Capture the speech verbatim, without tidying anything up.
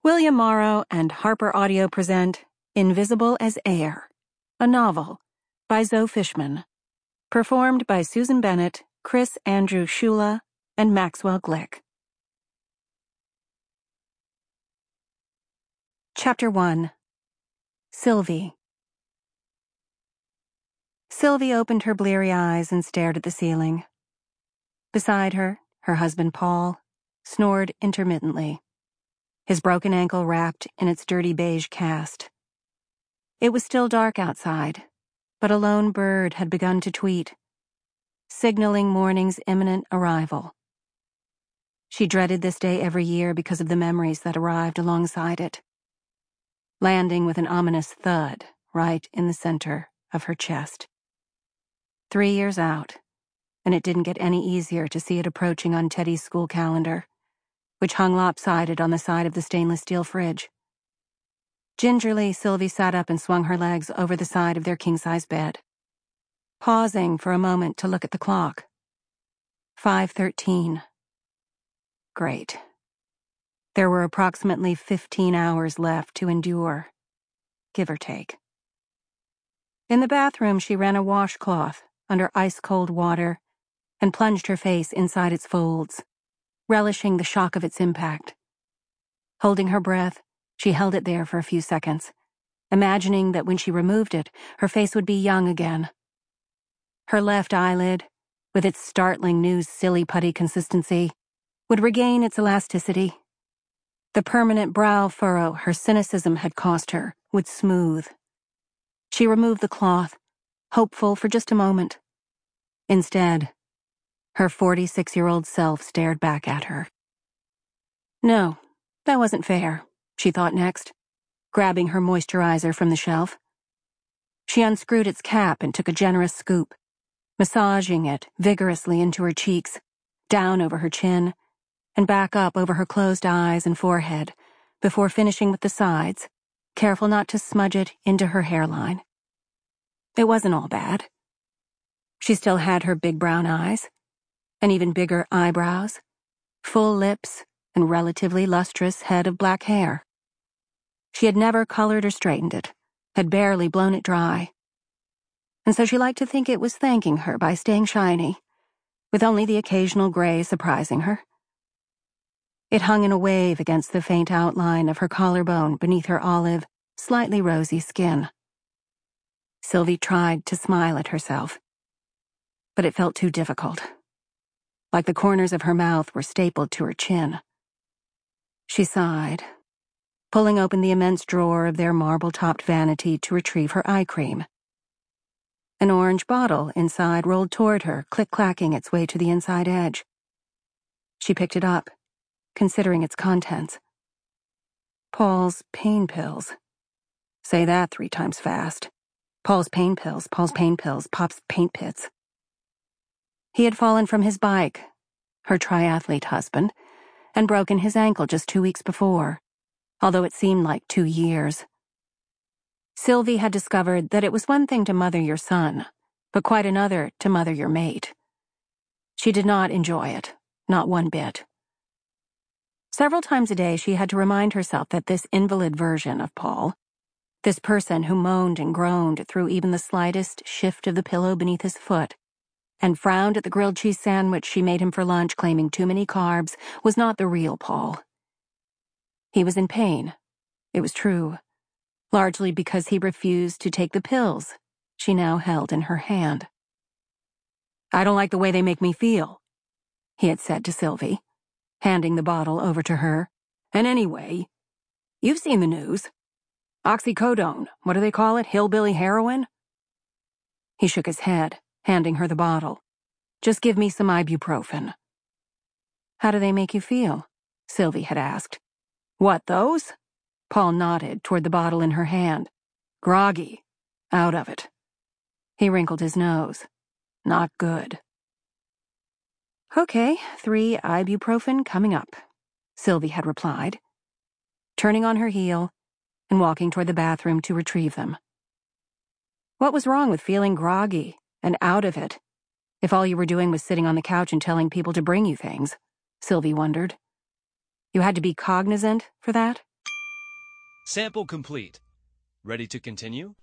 William Morrow and Harper Audio present Invisible as Air, a novel by Zoe Fishman, performed by Susan Bennett, Chris Andrew Shula, and Maxwell Glick. Chapter one. Sylvie. Sylvie opened her bleary eyes and stared at the ceiling. Beside her, her husband Paul snored intermittently, his broken ankle wrapped in its dirty beige cast. It was still dark outside, but a lone bird had begun to tweet, signaling morning's imminent arrival. She dreaded this day every year because of the memories that arrived alongside it, landing with an ominous thud right in the center of her chest. Three years out, and it didn't get any easier to see it approaching on Teddy's school calendar, which hung lopsided on the side of the stainless steel fridge. Gingerly, Sylvie sat up and swung her legs over the side of their king-size bed, pausing for a moment to look at the clock. five thirteen. Great. There were approximately fifteen hours left to endure, give or take. In the bathroom, she ran a washcloth under ice-cold water and plunged her face inside its folds, relishing the shock of its impact. Holding her breath, she held it there for a few seconds, imagining that when she removed it, her face would be young again. Her left eyelid, with its startling new silly putty consistency, would regain its elasticity. The permanent brow furrow her cynicism had cost her would smooth. She removed the cloth, hopeful for just a moment. Instead, her forty-six-year-old self stared back at her. No, that wasn't fair, she thought next, grabbing her moisturizer from the shelf. She unscrewed its cap and took a generous scoop, massaging it vigorously into her cheeks, down over her chin, and back up over her closed eyes and forehead, before finishing with the sides, careful not to smudge it into her hairline. It wasn't all bad. She still had her big brown eyes, and even bigger eyebrows, full lips, and relatively lustrous head of black hair. She had never colored or straightened it, had barely blown it dry. And so she liked to think it was thanking her by staying shiny, with only the occasional gray surprising her. It hung in a wave against the faint outline of her collarbone beneath her olive, slightly rosy skin. Sylvie tried to smile at herself, but it felt too difficult, like the corners of her mouth were stapled to her chin. She sighed, pulling open the immense drawer of their marble-topped vanity to retrieve her eye cream. An orange bottle inside rolled toward her, click-clacking its way to the inside edge. She picked it up, considering its contents. Paul's pain pills. Say that three times fast. Paul's pain pills, Paul's pain pills, Pop's paint pits. He had fallen from his bike, her triathlete husband, and broken his ankle just two weeks before, although it seemed like two years. Sylvie had discovered that it was one thing to mother your son, but quite another to mother your mate. She did not enjoy it, not one bit. Several times a day she had to remind herself that this invalid version of Paul, this person who moaned and groaned through even the slightest shift of the pillow beneath his foot, and frowned at the grilled cheese sandwich she made him for lunch claiming too many carbs, was not the real Paul. He was in pain, it was true, largely because he refused to take the pills she now held in her hand. "I don't like the way they make me feel," he had said to Sylvie, handing the bottle over to her. "And anyway, you've seen the news. Oxycodone, what do they call it, hillbilly heroin?" He shook his head, handing her the bottle. "Just give me some ibuprofen." "How do they make you feel?" Sylvie had asked. "What, those?" Paul nodded toward the bottle in her hand. "Groggy. Out of it." He wrinkled his nose. "Not good." "Okay, three ibuprofen coming up," Sylvie had replied, turning on her heel and walking toward the bathroom to retrieve them. What was wrong with feeling groggy and out of it, if all you were doing was sitting on the couch and telling people to bring you things? Sylvie wondered. You had to be cognizant for that? Sample complete. Ready to continue?